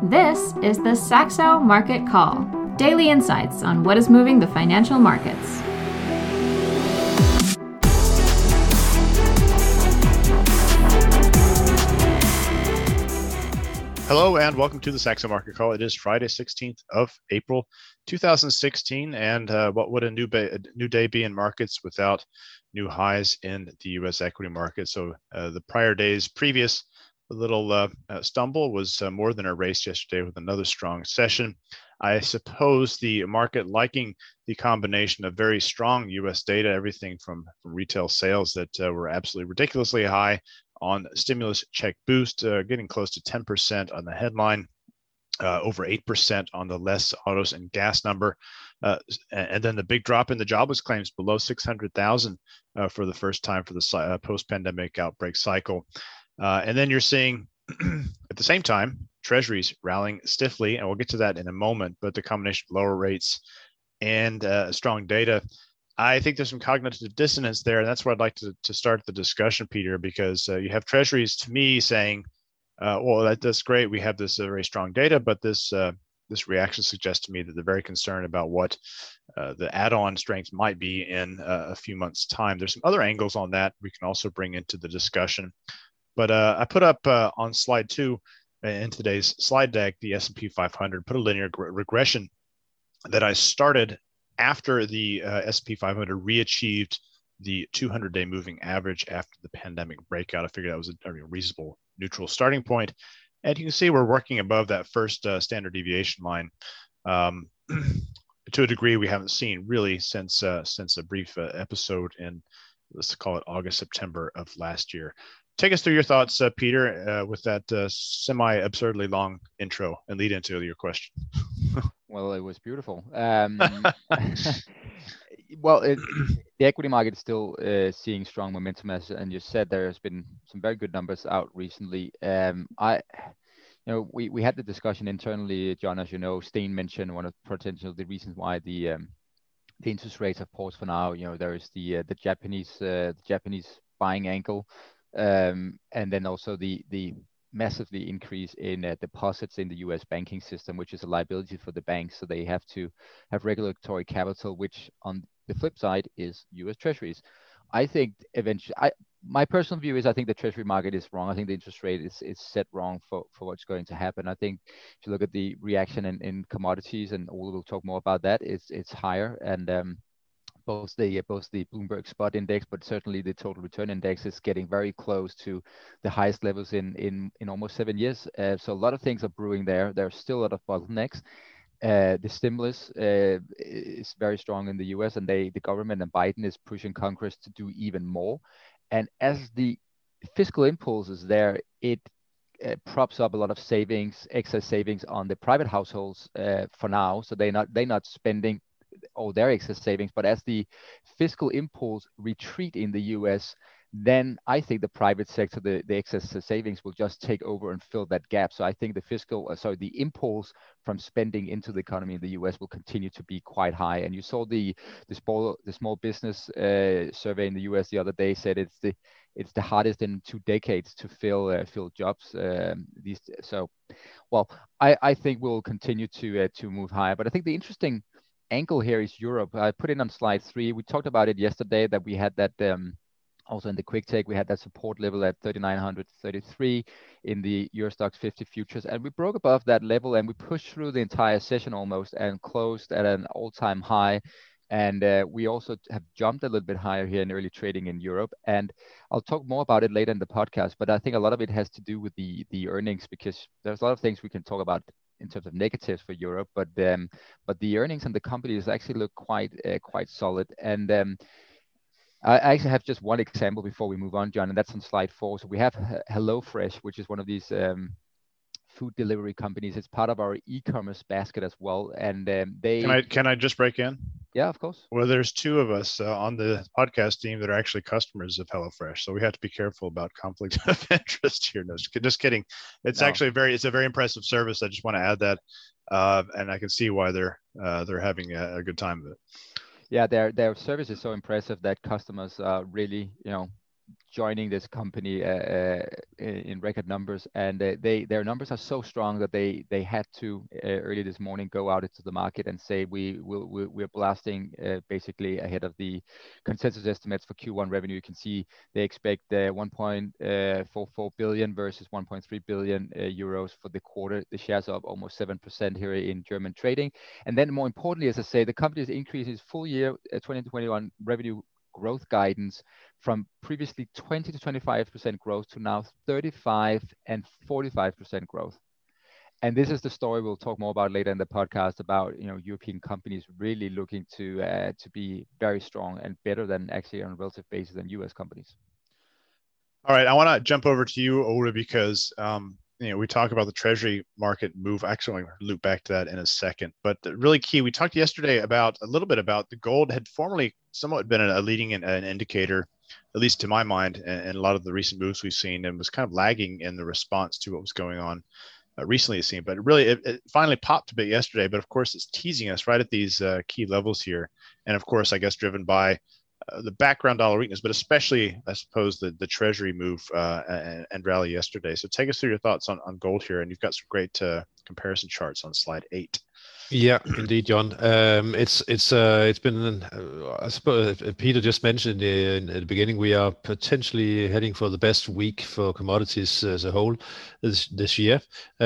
This is the Saxo Market Call, daily insights on what is moving the financial markets. Hello and welcome to the Saxo Market Call. It is Friday, 16th of April, 2016, and what would a new day be in markets without new highs in the U.S. equity market? So the prior day's previous little stumble was more than a race yesterday with another strong session. I suppose the market liking the combination of very strong U.S. data, everything from retail sales that were absolutely ridiculously high on stimulus check boost, getting close to 10% on the headline, over 8% on the less autos and gas number. And then the big drop in the jobless claims below 600,000 for the first time for the post-pandemic outbreak cycle. And then you're seeing at the same time, treasuries rallying stiffly, and we'll get to that in a moment, but the combination of lower rates and strong data, I think there's some cognitive dissonance there, and that's where I'd like to start the discussion, Peter, because you have treasuries, to me, saying, well, that's great, we have this very strong data, but this reaction suggests to me that they're very concerned about what the add-on strength might be in a few months' time. There's some other angles on that we can also bring into the discussion. But I put up on slide 2 in today's slide deck, the S&P 500, put a linear regression that I started after the S&P 500 re-achieved the 200-day moving average after the pandemic breakout. I figured that was a reasonable neutral starting point. And you can see we're working above that first standard deviation line to a degree we haven't seen really since a brief episode in, let's call it August, September of last year. Take us through your thoughts, Peter, with that semi-absurdly long intro and lead into your question. Well, it was beautiful. Well, the equity market is still seeing strong momentum, and you said there's been some very good numbers out recently. We had the discussion internally, John, as you know. Steen mentioned one of the reasons why the interest rates have paused for now. There is the Japanese buying angle. And then also the massively increase in deposits in the U.S. banking system, which is a liability for the banks. So they have to have regulatory capital, which on the flip side is U.S. Treasuries. I think eventually, my personal view is I think the Treasury market is wrong. I think the interest rate is set wrong for what's going to happen. I think if you look at the reaction in commodities, and we'll talk more about that, it's higher. And both the Bloomberg Spot Index, but certainly the Total Return Index is getting very close to the highest levels in almost 7 years. So a lot of things are brewing there. There are still a lot of bottlenecks. The stimulus is very strong in the U.S., and the government and Biden is pushing Congress to do even more. And as the fiscal impulse is there, it props up a lot of excess savings on the private households for now. So they're not spending all their excess savings, but as the fiscal impulse retreat in the US, then I think the private sector, the excess savings will just take over and fill that gap. So I think the impulse from spending into the economy in the US will continue to be quite high. And you saw the small business survey in the US the other day said it's the hardest in 2 decades to fill jobs. I think we'll continue to move higher. But I think the interesting angle here is Europe. I put it on slide 3. We talked about it yesterday that we had that also in the quick take, we had that support level at 3,933 in the Euro Stoxx 50 futures, and we broke above that level and we pushed through the entire session almost and closed at an all-time high. And we also have jumped a little bit higher here in early trading in Europe. And I'll talk more about it later in the podcast, but I think a lot of it has to do with the earnings, because there's a lot of things we can talk about in terms of negatives for Europe, but the earnings and the companies actually look quite solid. And I actually have just one example before we move on, John, and that's on slide 4. So we have HelloFresh, which is one of these food delivery companies. It's part of our e-commerce basket as well. And Can I just break in? Yeah, of course. Well, there's 2 of us on the podcast team that are actually customers of HelloFresh, so we have to be careful about conflict of interest here. No, just kidding. It's actually a very impressive service. I just want to add that, and I can see why they're having a good time with it. Yeah, their service is so impressive that customers really joining this company in record numbers, and their numbers are so strong that they had to early this morning go out into the market and say we're blasting basically ahead of the consensus estimates for Q1 revenue. You can see they expect 1.44 billion versus 1.3 billion euros for the quarter. The shares are up almost 7% here in German trading. And then more importantly, as I say, the company has increased its full year 2021 revenue growth guidance from previously 20 to 25% growth to now 35 and 45% growth. And this is the story we'll talk more about later in the podcast about European companies really looking to be very strong and better than actually on a relative basis than US companies. All right, I want to jump over to you, Ole, because we talk about the treasury market move. Actually, I'll loop back to that in a second. But really key, we talked yesterday a little bit about the gold had formerly somewhat been a leading an indicator, at least to my mind, and a lot of the recent moves we've seen, and was kind of lagging in the response to what was going on recently, it seemed. But really, it finally popped a bit yesterday. But of course, it's teasing us right at these key levels here. And of course, I guess driven by the background dollar weakness, but especially, I suppose, the treasury move and rally yesterday. So take us through your thoughts on gold here. And you've got some great comparison charts on slide 8. Yeah, indeed, John. It's been, I suppose Peter just mentioned at the beginning, we are potentially heading for the best week for commodities as a whole this year,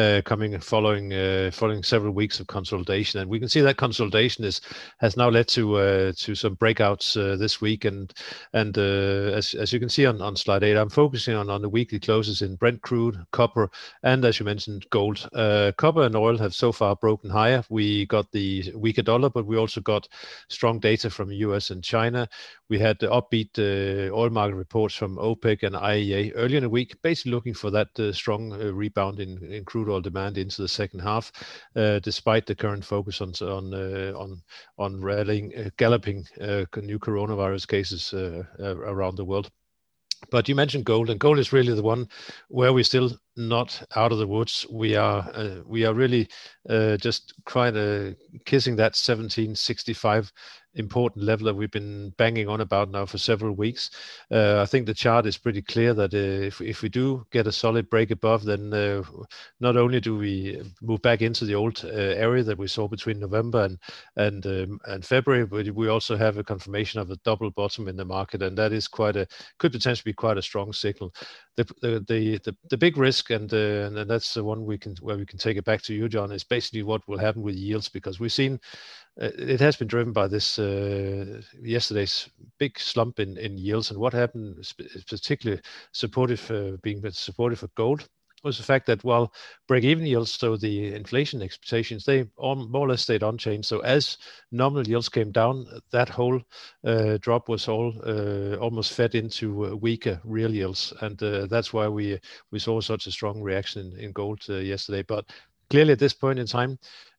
following several weeks of consolidation, and we can see that consolidation has now led to some breakouts this week, and as you can see on slide 8, I'm focusing on the weekly closes in Brent crude, copper, and as you mentioned, gold. Copper and oil have so far broken higher. We got the weaker dollar, but we also got strong data from US and China. We had the upbeat oil market reports from OPEC and IEA earlier in the week, basically looking for that strong rebound in crude oil demand into the second half, despite the current focus on rallying, galloping new coronavirus cases around the world. But you mentioned gold, and gold is really the one where we're still not out of the woods. We are really just quite kissing that 1765 important level that we've been banging on about now for several weeks. I think the chart is pretty clear that if we do get a solid break above, then not only do we move back into the old area that we saw between November and February, but we also have a confirmation of a double bottom in the market, and that is could potentially be quite a strong signal. The big risk, and that's the one where we can take it back to you, John, is basically what will happen with yields, because we've seen it has been driven by this yesterday's big slump in yields, and what happened, particularly being supportive for gold, was the fact that while break-even yields, so the inflation expectations, they more or less stayed unchanged. So as nominal yields came down, that whole drop was almost fed into weaker real yields, and that's why we saw such a strong reaction in gold yesterday. But clearly, at this point in time,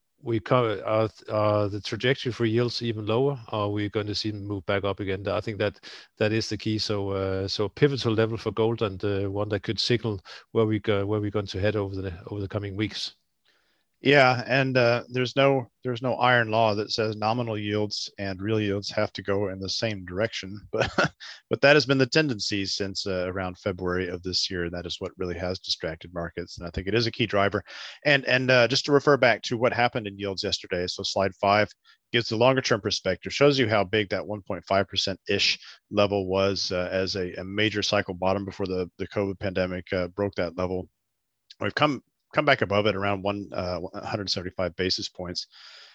are the trajectory for yields even lower? Are we going to see them move back up again? I think that is the key. So pivotal level for gold, and one that could signal where we're going to head over the coming weeks. Yeah, and there's no iron law that says nominal yields and real yields have to go in the same direction, but that has been the tendency since around February of this year. That is what really has distracted markets, and I think it is a key driver. And just to refer back to what happened in yields yesterday, so slide 5 gives the longer term perspective, shows you how big that 1.5% ish level was as a major cycle bottom before the COVID pandemic broke that level. We've come back above it around 175 basis points.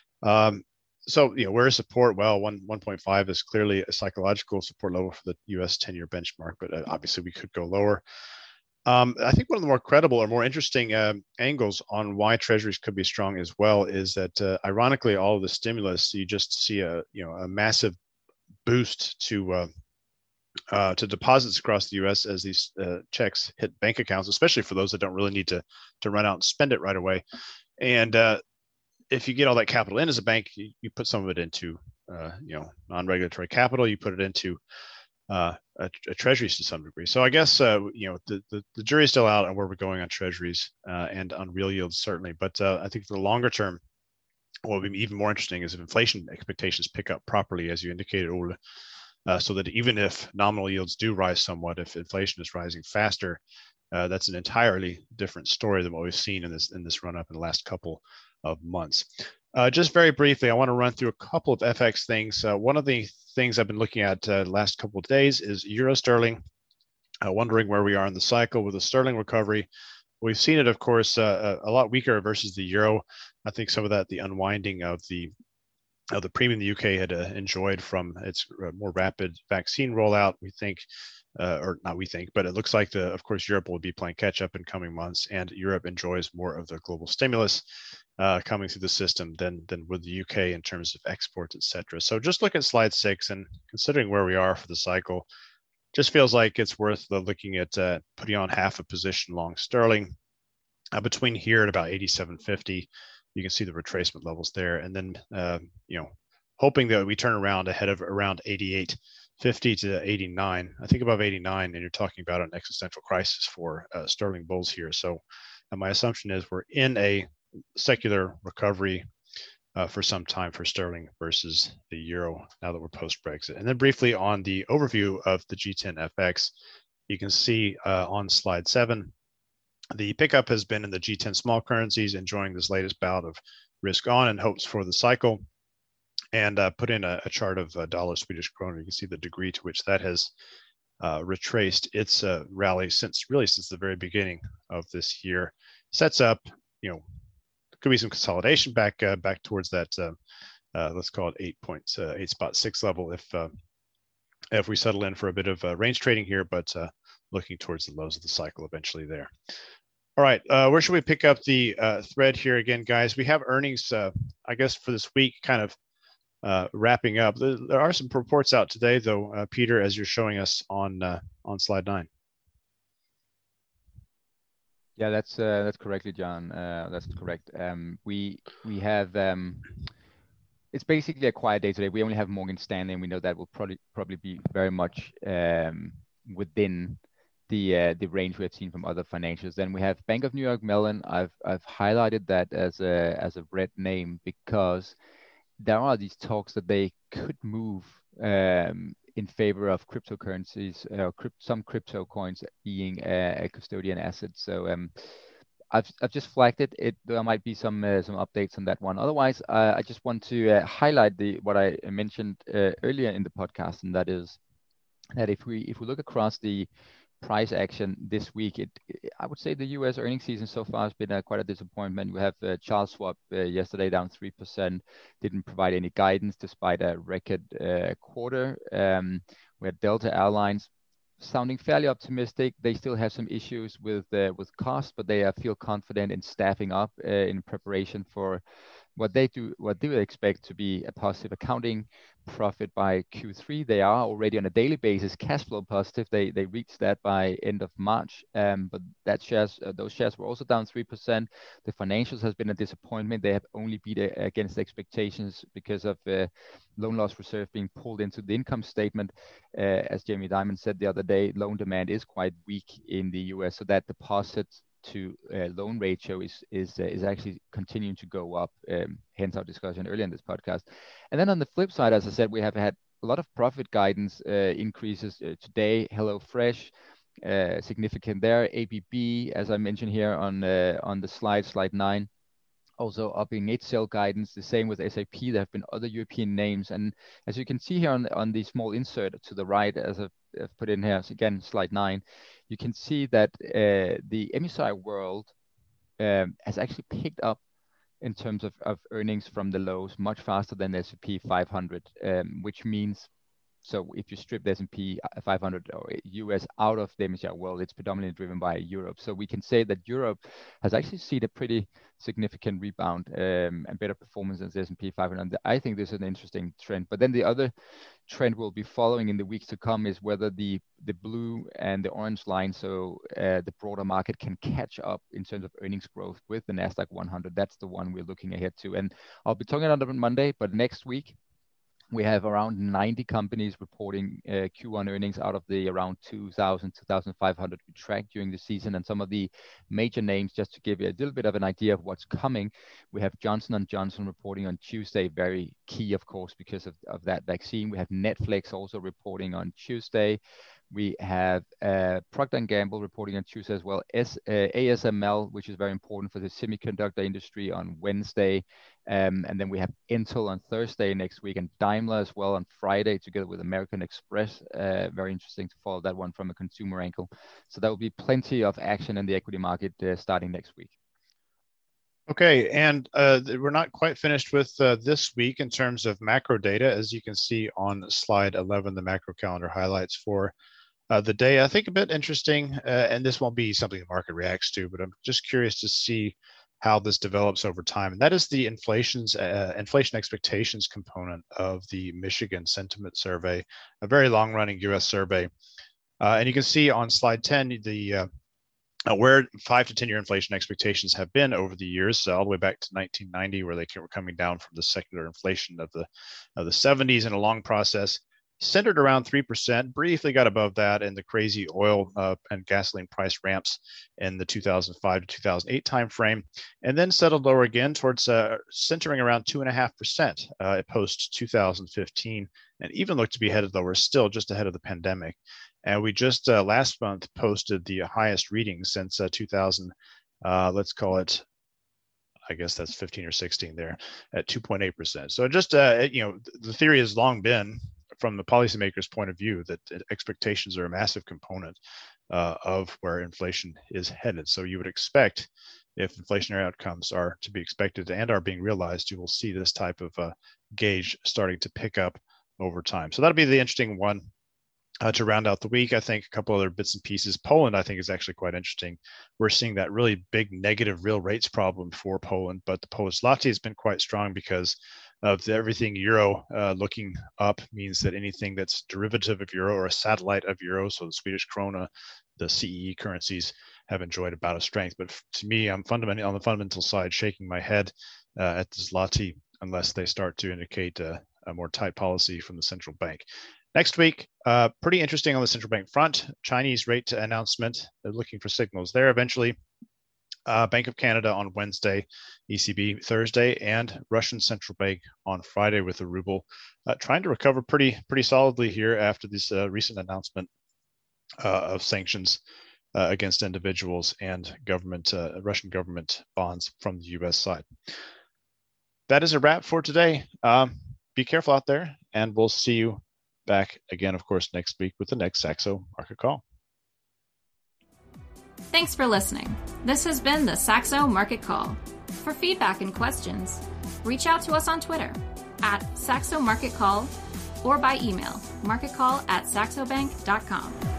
So, where is support? Well, 1.5 is clearly a psychological support level for the US 10-year benchmark, but obviously we could go lower. I think one of the more credible or more interesting angles on why treasuries could be strong as well is that, ironically, all of the stimulus, you just see a massive boost to deposits across the U.S. as these checks hit bank accounts, especially for those that don't really need to run out and spend it right away. And if you get all that capital in as a bank, you put some of it into non-regulatory capital. You put it into treasuries to some degree. So I guess the jury is still out on where we're going on treasuries and on real yields certainly. But I think for the longer term, what will be even more interesting is if inflation expectations pick up properly, as you indicated, Ole. so that even if nominal yields do rise somewhat, if inflation is rising faster, that's an entirely different story than what we've seen in this run up in the last couple of months. Just very briefly, I want to run through a couple of FX things. One of the things I've been looking at the last couple of days is euro sterling. Wondering where we are in the cycle with the sterling recovery. We've seen it, of course, a lot weaker versus the euro. I think some of that, the unwinding of the premium the UK had enjoyed from its more rapid vaccine rollout. We think, or not we think, but it looks like of course, Europe will be playing catch up in coming months, and Europe enjoys more of the global stimulus coming through the system than with the UK in terms of exports, etc. So just look at slide 6, and considering where we are for the cycle, just feels like it's worth looking at putting on half a position long sterling between here at about 87.50. You can see the retracement levels there, and then hoping that we turn around ahead of around 88.50 to 89. I think above 89, and you're talking about an existential crisis for sterling bulls here. So my assumption is we're in a secular recovery for some time for sterling versus the euro now that we're post-Brexit. And then briefly on the overview of the G10 FX, you can see on slide 7, the pickup has been in the G10 small currencies, enjoying this latest bout of risk on and hopes for the cycle. And put in a chart of dollar Swedish krona. You can see the degree to which that has retraced its rally since the very beginning of this year. Sets up, could be some consolidation back towards that let's call it 8.6 level if we settle in for a bit of range trading here, but looking towards the lows of the cycle eventually there. All right, where should we pick up the thread here again, guys? We have earnings, I guess, for this week kind of wrapping up. There are some reports out today, though, Peter, as you're showing us on slide 9. Yeah, that's correctly, John. That's correct. We have it's basically a quiet day today. We only have Morgan Stanley, and we know that will probably be very much within the range we have seen from other financials. Then we have Bank of New York Mellon. I've highlighted that as a red name because there are these talks that they could move in favor of cryptocurrencies, some crypto coins being a custodian asset. So I've just flagged it. There might be some updates on that one. Otherwise, I just want to highlight what I mentioned earlier in the podcast, and that is that if we look across the price action this week, I would say the U.S. earnings season so far has been quite a disappointment. We have Charles Schwab yesterday down 3%, didn't provide any guidance despite a record quarter. We had Delta Airlines sounding fairly optimistic. They still have some issues with cost, but they feel confident in staffing up in preparation for what they expect to be a positive accounting profit by Q3. They are already on a daily basis cash flow positive. They reached that by end of March, but those shares were also down 3%. The financials has been a disappointment. They have only beat against expectations because of loan loss reserve being pulled into the income statement. As Jamie Dimon said the other day, loan demand is quite weak in the US, so that deposits to loan ratio is actually continuing to go up, hence our discussion earlier in this podcast. And then on the flip side, as I said, we have had a lot of profit guidance increases today. HelloFresh, significant there. ABB, as I mentioned here on the slide 9, also upping its sale guidance. The same with SAP. There have been other European names, and as you can see here on the small insert to the right, as I've put in here, so again, slide 9, you can see that the MSCI World has actually picked up in terms of earnings from the lows much faster than the S&P 500, which means, so if you strip the S&P 500 or US out of the MSCI World, it's predominantly driven by Europe. So we can say that Europe has actually seen a pretty significant rebound and better performance than the S&P 500. I think this is an interesting trend. But then the other trend we'll be following in the weeks to come is whether the blue and the orange line, so the broader market, can catch up in terms of earnings growth with the NASDAQ 100. That's the one we're looking ahead to. And I'll be talking about it on Monday, but next week, We have around 90 companies reporting Q1 earnings out of the around 2,500 we tracked during the season. And some of the major names, just to give you a little bit of an idea of what's coming, we have Johnson & Johnson reporting on Tuesday, very key, of course, because of that vaccine. We have Netflix also reporting on Tuesday. We have Procter & Gamble reporting on Tuesday as well. ASML, which is very important for the semiconductor industry, on Wednesday. And then we have Intel on Thursday next week, and Daimler as well on Friday, together with American Express. Very interesting to follow that one from a consumer angle. So there will be plenty of action in the equity market starting next week. Okay, and we're not quite finished with this week in terms of macro data. As you can see on slide 11, the macro calendar highlights for the day. I think a bit interesting, and this won't be something the market reacts to, but I'm just curious to see how this develops over time. And that is the inflation expectations component of the Michigan Sentiment Survey, a very long-running U.S. survey. And you can see on slide 10 the where 5 to 10-year inflation expectations have been over the years, all the way back to 1990, where they were coming down from the secular inflation of the 70s in a long process, centered around 3%, briefly got above that in the crazy oil and gasoline price ramps in the 2005 to 2008 timeframe, and then settled lower again towards centering around 2.5% post 2015, and even looked to be headed lower still, just ahead of the pandemic. And we just last month posted the highest reading since 2000, let's call it, I guess that's 15 or 16 there, at 2.8%. So just, the theory has long been, from the policymakers' point of view, that expectations are a massive component of where inflation is headed. So you would expect, if inflationary outcomes are to be expected and are being realized, you will see this type of gauge starting to pick up over time. So that'll be the interesting one to round out the week. I think a couple other bits and pieces. Poland, I think, is actually quite interesting. We're seeing that really big negative real rates problem for Poland, but the Polish zloty has been quite strong because of everything euro looking up means that anything that's derivative of euro or a satellite of euro, so the Swedish krona, the CEE currencies, have enjoyed a bout of strength. But to me, I'm fundamentally on the fundamental side shaking my head at the zloty unless they start to indicate a more tight policy from the central bank. Next week, pretty interesting on the central bank front. Chinese rate announcement. They're looking for signals there eventually. Bank of Canada on Wednesday, ECB Thursday, and Russian central bank on Friday with the ruble trying to recover pretty solidly here after this recent announcement of sanctions against individuals and government Russian government bonds from the U.S. side. That is a wrap for today. Be careful out there, and we'll see you back again, of course, next week with the next Saxo Market Call. Thanks for listening. This has been the Saxo Market Call. For feedback and questions, reach out to us on Twitter @Saxo Market Call or by email marketcall@saxobank.com.